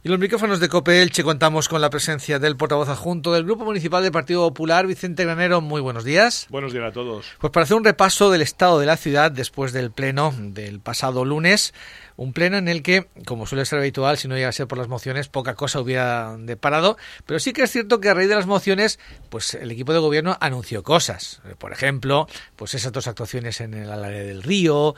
Y en los micrófonos de COPE Elche contamos con la presencia del portavoz adjunto del Grupo Municipal del Partido Popular, Vicente Granero. Muy buenos días. Buenos días a todos. Pues para hacer un repaso del estado de la ciudad después del pleno del pasado lunes, un pleno en el que, como suele ser habitual, si no llega a ser por las mociones, poca cosa hubiera deparado, pero sí que es cierto que a raíz de las mociones, pues el equipo de gobierno anunció cosas. Por ejemplo, pues esas dos actuaciones en el área del río,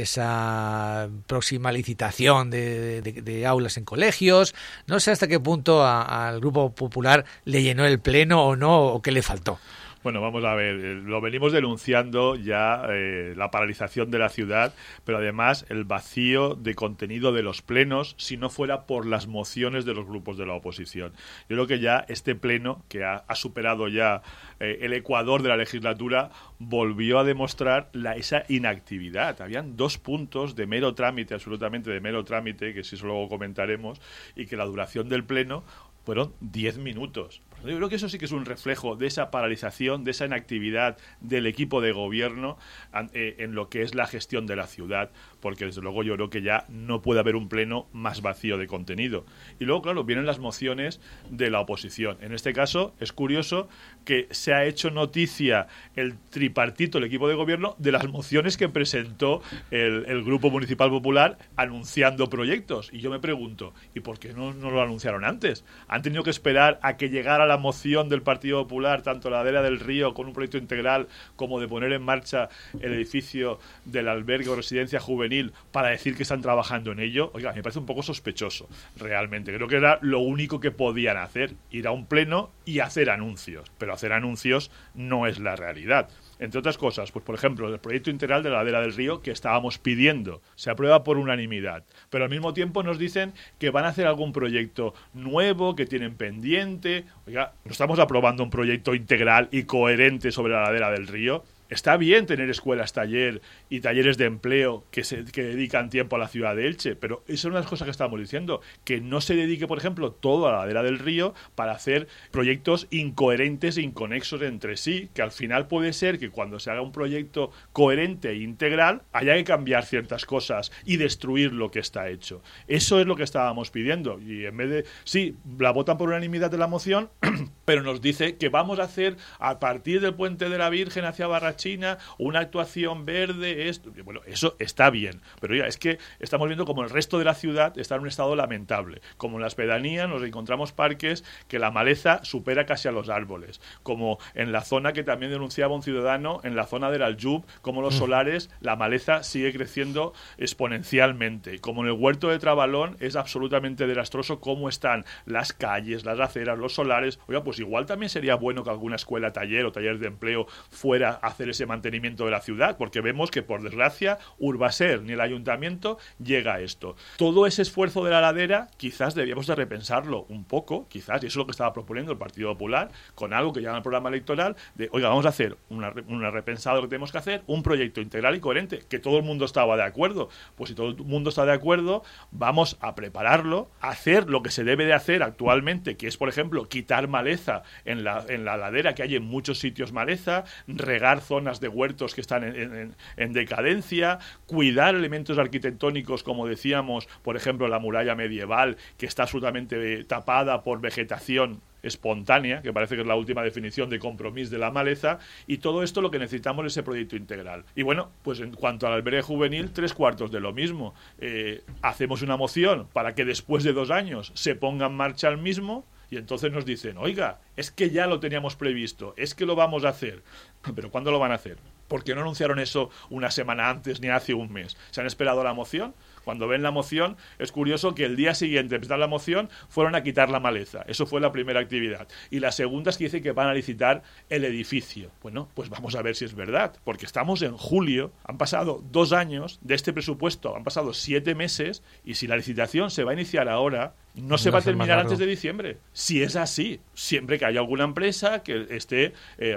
esa próxima licitación de aulas en colegios. No sé hasta qué punto al Grupo Popular le llenó el pleno o no, o qué le faltó. Bueno, vamos a ver, lo venimos denunciando ya, la paralización de la ciudad, pero además el vacío de contenido de los plenos si no fuera por las mociones de los grupos de la oposición. Yo creo que ya este pleno, que ha superado ya el ecuador de la legislatura, volvió a demostrar esa inactividad. Habían 2 puntos de mero trámite, absolutamente de mero trámite, que si eso luego comentaremos, y que la duración del pleno fueron 10 minutos. Yo creo que eso sí que es un reflejo de esa paralización, de esa inactividad del equipo de gobierno en lo que es la gestión de la ciudad, porque desde luego yo creo que ya no puede haber un pleno más vacío de contenido. Y luego, claro, vienen las mociones de la oposición. En este caso, es curioso que se ha hecho noticia el tripartito, el equipo de gobierno, de las mociones que presentó el Grupo Municipal Popular anunciando proyectos. Y yo me pregunto, ¿y por qué no lo anunciaron antes? ¿Han tenido que esperar a que llegara la moción del Partido Popular, tanto la ladera del río con un proyecto integral como de poner en marcha el edificio del albergue o residencia juvenil, para decir que están trabajando en ello? Oiga, me parece un poco sospechoso, realmente. Creo que era lo único que podían hacer, ir a un pleno y hacer anuncios. Pero hacer anuncios no es la realidad. Entre otras cosas, pues por ejemplo, el proyecto integral de la ladera del río que estábamos pidiendo, se aprueba por unanimidad, pero al mismo tiempo nos dicen que van a hacer algún proyecto nuevo, que tienen pendiente. Oiga, ¿no estamos aprobando un proyecto integral y coherente sobre la ladera del río? Está bien tener escuelas taller y talleres de empleo que dedican tiempo a la ciudad de Elche, pero esas son las cosas que estamos diciendo, que no se dedique, por ejemplo, todo a la ladera del río para hacer proyectos incoherentes e inconexos entre sí, que al final puede ser que cuando se haga un proyecto coherente e integral haya que cambiar ciertas cosas y destruir lo que está hecho. Eso es lo que estábamos pidiendo, y en vez de, sí, la votan por unanimidad de la moción, pero nos dice que vamos a hacer a partir del Puente de la Virgen hacia Barrachina una actuación verde, esto. Bueno, eso está bien, pero ya es que estamos viendo como el resto de la ciudad está en un estado lamentable. Como en las pedanías nos encontramos parques que la maleza supera casi a los árboles, como en la zona que también denunciaba un ciudadano, en la zona del Aljub, como los solares, la maleza sigue creciendo exponencialmente, como en el huerto de Trabalón es absolutamente desastroso cómo están las calles, las aceras, los solares. Oiga, pues igual también sería bueno que alguna escuela taller o taller de empleo fuera a hacer ese mantenimiento de la ciudad, porque vemos que por desgracia Urbaser ni el ayuntamiento llega a esto. Todo ese esfuerzo de la ladera quizás debíamos de repensarlo un poco, quizás, y eso es lo que estaba proponiendo el Partido Popular, con algo que llama el programa electoral, de oiga, vamos a hacer una repensada de lo que tenemos que hacer, un proyecto integral y coherente, que todo el mundo estaba de acuerdo. Pues si todo el mundo está de acuerdo, vamos a prepararlo, hacer lo que se debe de hacer actualmente, que es, por ejemplo, quitar maleza en la ladera, que hay en muchos sitios maleza, regar zonas de huertos que están en decadencia, cuidar elementos arquitectónicos, como decíamos, por ejemplo, la muralla medieval, que está absolutamente tapada por vegetación espontánea, que parece que es la última definición de compromiso de la maleza, y todo esto lo que necesitamos es ese proyecto integral. Y bueno, pues en cuanto al albergue juvenil, 3/4 de lo mismo. Hacemos una moción para que después de 2 años se ponga en marcha el mismo, y entonces nos dicen, oiga, es que ya lo teníamos previsto, es que lo vamos a hacer. ¿Pero cuándo lo van a hacer? ¿Por qué no anunciaron eso una semana antes ni hace un mes? ¿Se han esperado a la moción? Cuando ven la moción, es curioso que el día siguiente de presentar la moción fueron a quitar la maleza. Eso fue la primera actividad. Y la segunda es que dice que van a licitar el edificio. Bueno, pues vamos a ver si es verdad, porque estamos en julio, han pasado 2 años de este presupuesto, han pasado 7 meses, y si la licitación se va a iniciar ahora, no se va a terminar antes de diciembre. Si es así, siempre que haya alguna empresa que esté,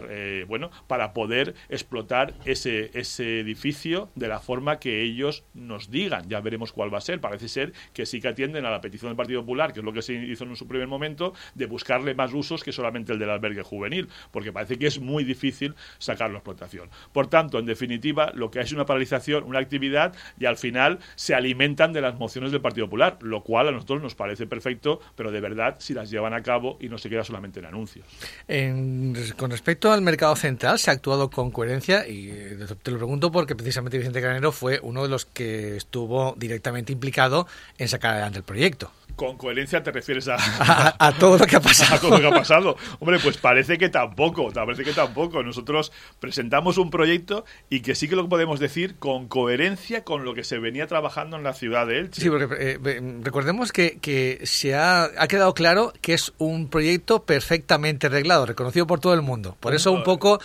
para poder explotar ese edificio de la forma que ellos nos digan. Ya veremos cuál va a ser. Parece ser que sí que atienden a la petición del Partido Popular, que es lo que se hizo en su primer momento, de buscarle más usos que solamente el del albergue juvenil, porque parece que es muy difícil sacarlo a explotación. Por tanto, en definitiva, lo que hay es una paralización, una actividad, y al final se alimentan de las mociones del Partido Popular, lo cual a nosotros nos parece perfecto, pero de verdad si las llevan a cabo y no se queda solamente en anuncios. Con respecto al mercado central, ¿se ha actuado con coherencia? Y te lo pregunto porque precisamente Vicente Granero fue uno de los que estuvo directamente implicado en sacar adelante el proyecto. ¿Con coherencia te refieres a todo lo que ha pasado? A todo lo que ha pasado. Hombre, pues parece que tampoco. Nosotros presentamos un proyecto y que sí que lo podemos decir con coherencia con lo que se venía trabajando en la ciudad de Elche. Sí, porque recordemos que se ha quedado claro que es un proyecto perfectamente arreglado, reconocido por todo el mundo. Por eso un poco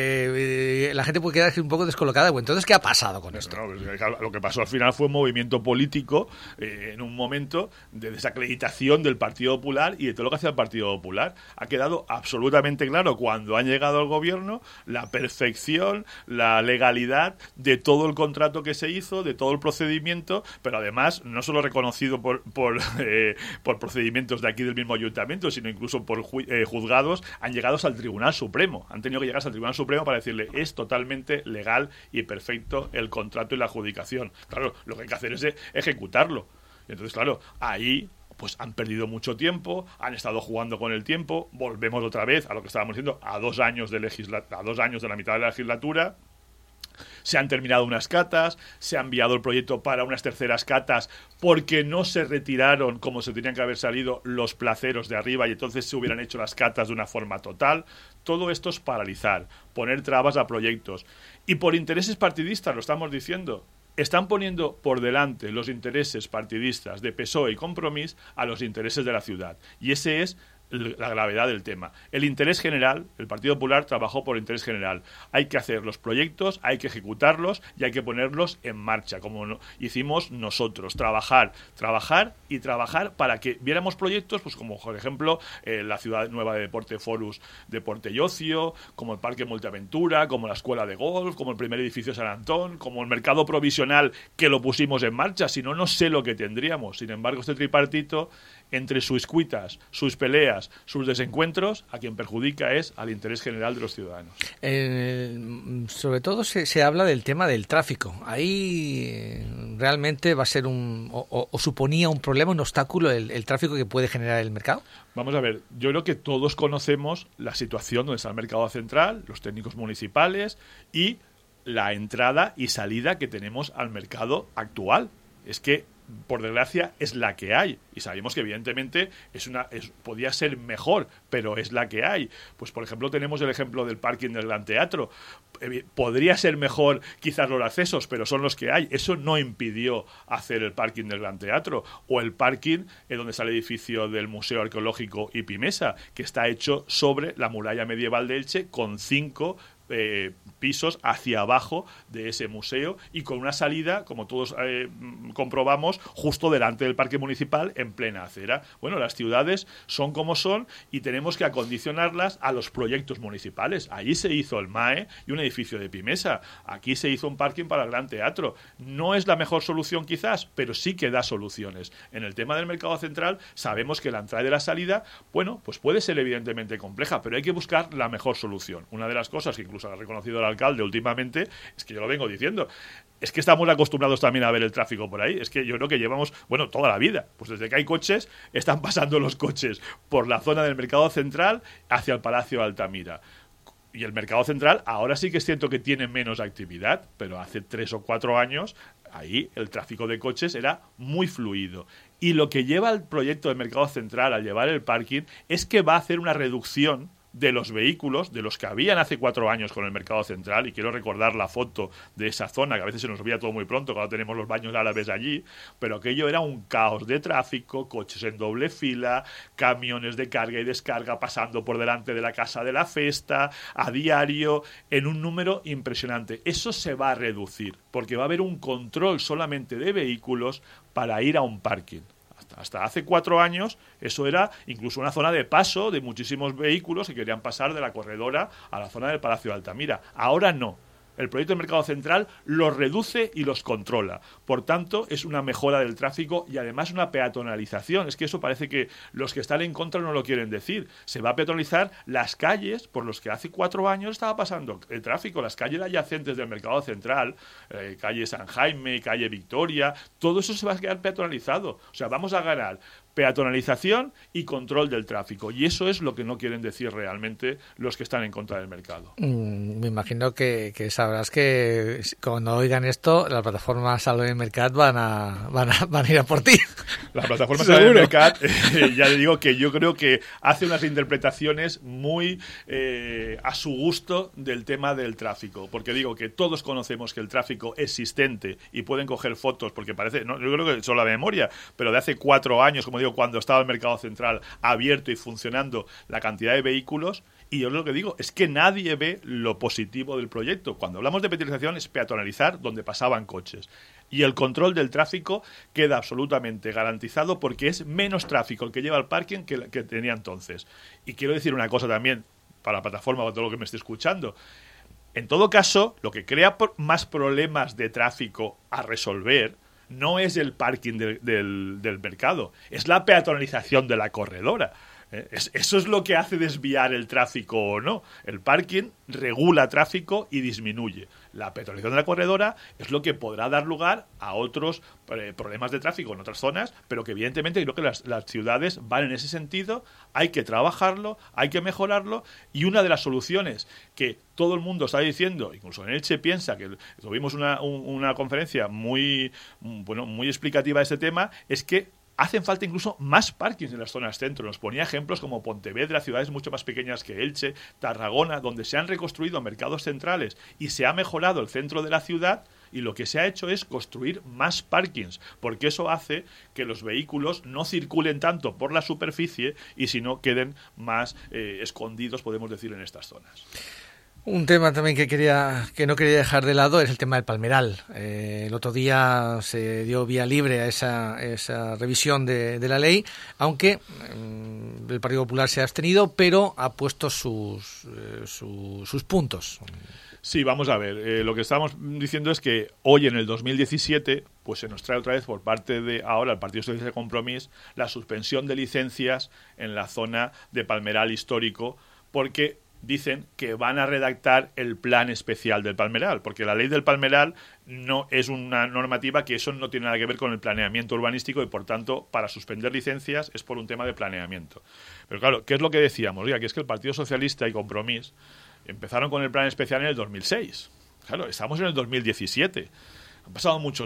la gente puede quedar un poco descolocada. Bueno, entonces, ¿qué ha pasado con esto? Lo que pasó al final fue un movimiento político en un momento de desacreditación del Partido Popular y de todo lo que hacía el Partido Popular. Ha quedado absolutamente claro cuando han llegado al gobierno la perfección, la legalidad de todo el contrato que se hizo, de todo el procedimiento, pero además no solo reconocido por procedimientos de aquí del mismo ayuntamiento, sino incluso por juzgados, han llegado hasta el Tribunal Supremo. Han tenido que llegar hasta el Tribunal Supremo para decirle es totalmente legal y perfecto el contrato y la adjudicación. Claro, lo que hay que hacer es ejecutarlo. Entonces, claro, ahí pues han perdido mucho tiempo, han estado jugando con el tiempo, volvemos otra vez a lo que estábamos diciendo, a 2 años de la mitad de la legislatura. Se han terminado unas catas, se ha enviado el proyecto para unas terceras catas porque no se retiraron como se tenían que haber salido los placeros de arriba y entonces se hubieran hecho las catas de una forma total. Todo esto es paralizar, poner trabas a proyectos. Y por intereses partidistas, lo estamos diciendo, están poniendo por delante los intereses partidistas de PSOE y Compromís a los intereses de la ciudad. Y ese es la gravedad del tema. El interés general, el Partido Popular trabajó por el interés general. Hay que hacer los proyectos, hay que ejecutarlos y hay que ponerlos en marcha, como hicimos nosotros. Trabajar para que viéramos proyectos, pues como por ejemplo la ciudad nueva de Deporte Forus, Deporte y Ocio, como el Parque Multiaventura, como la Escuela de Golf, como el primer edificio de San Antón, como el mercado provisional que lo pusimos en marcha. Si no, no sé lo que tendríamos. Sin embargo, este tripartito, entre sus cuitas, sus peleas, sus desencuentros, a quien perjudica es al interés general de los ciudadanos. Sobre todo se habla del tema del tráfico. Ahí realmente va a ser o suponía un problema, un obstáculo el tráfico que puede generar el mercado. Vamos a ver, yo creo que todos conocemos la situación donde está el mercado central, los técnicos municipales y la entrada y salida que tenemos al mercado actual. Es que por desgracia es la que hay y sabemos que evidentemente podía ser mejor, pero es la que hay. Pues por ejemplo tenemos el ejemplo del parking del Gran Teatro. Podría ser mejor quizás los accesos, pero son los que hay. Eso no impidió hacer el parking del Gran Teatro o el parking donde está el edificio del Museo Arqueológico Ipimesa, que está hecho sobre la muralla medieval de Elche con 5 pisos hacia abajo de ese museo y con una salida, como todos comprobamos, justo delante del parque municipal en plena acera. Bueno, las ciudades son como son y tenemos que acondicionarlas a los proyectos municipales. Allí se hizo el MAE y un edificio de Pimesa. Aquí se hizo un parking para el Gran Teatro. No es la mejor solución quizás, pero sí que da soluciones. En el tema del mercado central sabemos que la entrada y la salida, bueno, pues puede ser evidentemente compleja, pero hay que buscar la mejor solución. Una de las cosas que incluso ha reconocido el alcalde últimamente, es que yo lo vengo diciendo, es que estamos acostumbrados también a ver el tráfico por ahí, es que yo creo que llevamos, bueno, toda la vida, pues desde que hay coches, están pasando los coches por la zona del mercado central hacia el Palacio de Altamira. Y el mercado central ahora sí que es cierto que tiene menos actividad, pero hace 3 o 4 años ahí el tráfico de coches era muy fluido. Y lo que lleva el proyecto del mercado central al llevar el parking es que va a hacer una reducción de los vehículos, de los que habían hace 4 años con el mercado central, y quiero recordar la foto de esa zona, que a veces se nos olvida todo muy pronto cuando tenemos los baños árabes allí, pero aquello era un caos de tráfico, coches en doble fila, camiones de carga y descarga pasando por delante de la Casa de la Festa, a diario, en un número impresionante. Eso se va a reducir, porque va a haber un control solamente de vehículos para ir a un parking. Hasta hace 4 años eso era incluso una zona de paso de muchísimos vehículos que querían pasar de la corredora a la zona del Palacio de Altamira. Ahora no. El proyecto del mercado central los reduce y los controla. Por tanto, es una mejora del tráfico y además una peatonalización. Es que eso parece que los que están en contra no lo quieren decir. Se va a peatonalizar las calles por los que hace 4 años estaba pasando el tráfico. Las calles adyacentes del mercado central, calle San Jaime, calle Victoria, todo eso se va a quedar peatonalizado. O sea, vamos a ganar peatonalización y control del tráfico. Y eso es lo que no quieren decir realmente los que están en contra del mercado. Me imagino que sabrás que cuando oigan esto, las plataformas Salve el Mercat van a ir a por ti. La plataforma Salve el Mercat, ya le digo que yo creo que hace unas interpretaciones muy a su gusto del tema del tráfico. Porque digo que todos conocemos que el tráfico existente y pueden coger fotos, porque parece, no, yo creo que son la memoria, pero de hace 4 años, como digo, cuando estaba el mercado central abierto y funcionando, la cantidad de vehículos, y yo lo que digo es que nadie ve lo positivo del proyecto. Cuando hablamos de peatonalización es peatonalizar donde pasaban coches. Y el control del tráfico queda absolutamente garantizado porque es menos tráfico el que lleva al parking que tenía entonces. Y quiero decir una cosa también para la plataforma, para todo lo que me esté escuchando. En todo caso, lo que crea más problemas de tráfico a resolver no es el parking del mercado, es la peatonalización de la corredora. Eso es lo que hace desviar el tráfico o no. El parking regula tráfico y disminuye. La peatonalización de la corredora es lo que podrá dar lugar a otros problemas de tráfico en otras zonas, pero que evidentemente creo que las ciudades van en ese sentido. Hay que trabajarlo, hay que mejorarlo, y una de las soluciones que todo el mundo está diciendo, incluso en Elche piensa, que tuvimos una conferencia muy explicativa de este tema, es que hacen falta incluso más parkings en las zonas centro. Nos ponía ejemplos como Pontevedra, ciudades mucho más pequeñas que Elche, Tarragona, donde se han reconstruido mercados centrales y se ha mejorado el centro de la ciudad, y lo que se ha hecho es construir más parkings, porque eso hace que los vehículos no circulen tanto por la superficie y si no queden más escondidos, podemos decir, en estas zonas. Un tema también que no quería dejar de lado es el tema del palmeral. El otro día se dio vía libre a esa revisión de la ley, aunque el Partido Popular se ha abstenido, pero ha puesto sus puntos. Sí, vamos a ver. Lo que estamos diciendo es que hoy, en el 2017, pues se nos trae otra vez por parte de ahora el Partido Socialista de Compromís la suspensión de licencias en la zona de palmeral histórico, porque dicen que van a redactar el plan especial del palmeral, porque la ley del palmeral no es una normativa que eso no tiene nada que ver con el planeamiento urbanístico, y por tanto para suspender licencias es por un tema de planeamiento. Pero claro, ¿qué es lo que decíamos? Oiga, que es que el Partido Socialista y Compromís empezaron con el plan especial en el 2006. Claro, estamos en el 2017. Han pasado muchos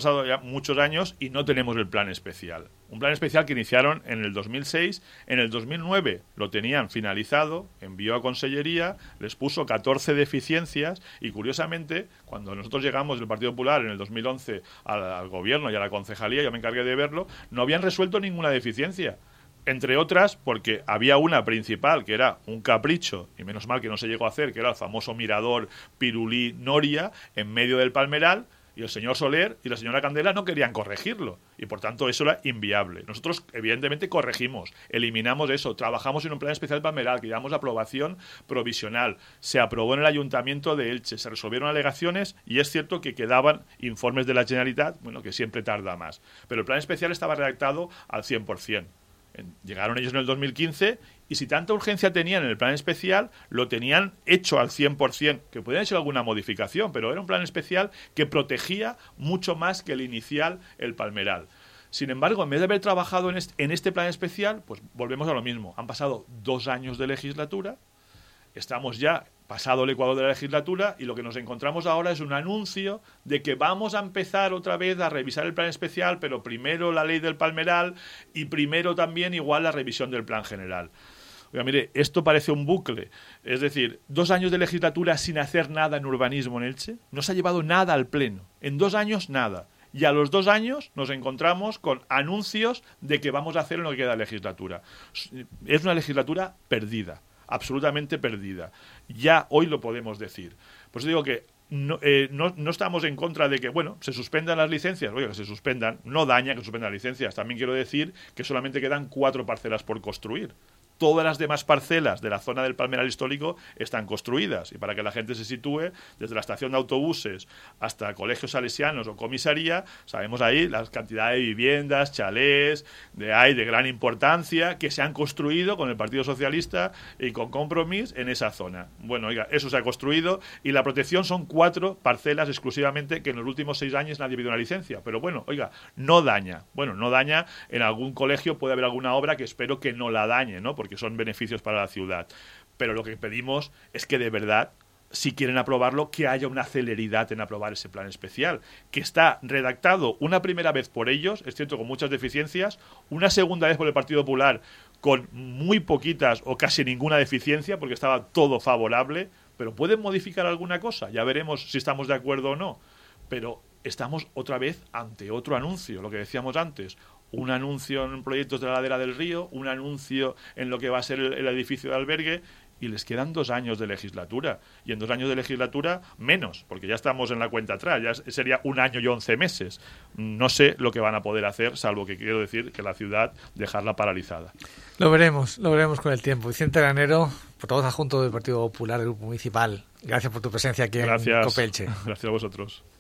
años y no tenemos el plan especial. Un plan especial que iniciaron en el 2006, en el 2009 lo tenían finalizado, envió a Consellería, les puso 14 deficiencias y, curiosamente, cuando nosotros llegamos del Partido Popular en el 2011 al gobierno y a la concejalía, yo me encargué de verlo, no habían resuelto ninguna deficiencia. Entre otras, porque había una principal que era un capricho, y menos mal que no se llegó a hacer, que era el famoso mirador Pirulí-Noria en medio del palmeral, y el señor Soler y la señora Candela no querían corregirlo, y por tanto eso era inviable. Nosotros evidentemente corregimos, eliminamos eso, trabajamos en un plan especial palmeral que llevamos aprobación provisional, se aprobó en el Ayuntamiento de Elche, se resolvieron alegaciones, y es cierto que quedaban informes de la Generalitat, bueno, que siempre tarda más, pero el plan especial estaba redactado al 100%. Llegaron ellos en el 2015 y si tanta urgencia tenían en el plan especial, lo tenían hecho al 100%, que podían ser alguna modificación, pero era un plan especial que protegía mucho más que el inicial, el palmeral. Sin embargo, en vez de haber trabajado en este plan especial, pues volvemos a lo mismo. Han pasado 2 años de legislatura, estamos ya pasado el ecuador de la legislatura, y lo que nos encontramos ahora es un anuncio de que vamos a empezar otra vez a revisar el plan especial, pero primero la ley del palmeral y primero también igual la revisión del plan general. Oiga, mire, esto parece un bucle. Es decir, 2 años de legislatura sin hacer nada en urbanismo en Elche. No se ha llevado nada al pleno. En 2 años, nada. Y a los 2 años nos encontramos con anuncios de que vamos a hacer en lo que queda de legislatura. Es una legislatura perdida. Absolutamente perdida. Ya hoy lo podemos decir. Por eso digo que no estamos en contra de que, bueno, se suspendan las licencias. Oye, que se suspendan, no daña que suspendan las licencias. También quiero decir que solamente quedan 4 parcelas por construir. todas las demás parcelas de la zona del Palmeral Histórico están construidas. Y para que la gente se sitúe, desde la estación de autobuses hasta colegios salesianos o comisaría, sabemos ahí la cantidad de viviendas, chalés, de gran importancia, que se han construido con el Partido Socialista y con Compromís en esa zona. Bueno, oiga, eso se ha construido y la protección son 4 parcelas exclusivamente que en los últimos 6 años nadie pidió una licencia. Pero bueno, oiga, no daña. Bueno, no daña, en algún colegio puede haber alguna obra que espero que no la dañe, ¿no? Porque son beneficios para la ciudad. Pero lo que pedimos es que de verdad, si quieren aprobarlo, que haya una celeridad en aprobar ese plan especial, que está redactado una primera vez por ellos, es cierto, con muchas deficiencias, una segunda vez por el Partido Popular con muy poquitas o casi ninguna deficiencia, porque estaba todo favorable, pero pueden modificar alguna cosa, ya veremos si estamos de acuerdo o no. Pero estamos otra vez ante otro anuncio, lo que decíamos antes, un anuncio en proyectos de la ladera del río, un anuncio en lo que va a ser el edificio de albergue, y les quedan 2 años de legislatura. Y en 2 años de legislatura, menos, porque ya estamos en la cuenta atrás, ya sería 1 año y 11 meses. No sé lo que van a poder hacer, salvo que quiero decir que la ciudad dejarla paralizada. Lo veremos con el tiempo. Vicente Granero, portavoz adjunto del Partido Popular del Grupo Municipal. Gracias por tu presencia aquí en Copelche. Gracias a vosotros.